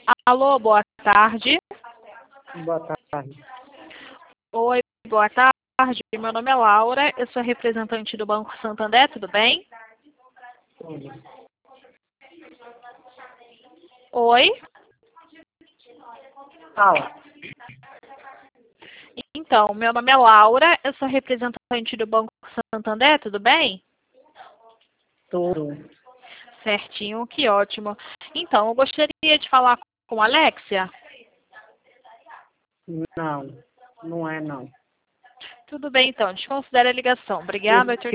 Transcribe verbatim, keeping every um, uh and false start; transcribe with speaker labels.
Speaker 1: Alô, boa tarde.
Speaker 2: Boa tarde.
Speaker 1: Oi, boa tarde. Meu nome é Laura, eu sou representante do Banco Santander, tudo bem?
Speaker 2: Tudo.
Speaker 1: Oi?
Speaker 2: Fala.
Speaker 1: Então, meu nome é Laura, eu sou representante do Banco Santander, tudo bem?
Speaker 2: Tudo.
Speaker 1: Certinho, que ótimo. Então, eu gostaria de falar com a Alexia.
Speaker 2: Não, não é não.
Speaker 1: Tudo bem, então, desconsidere a ligação. Obrigada, tchau,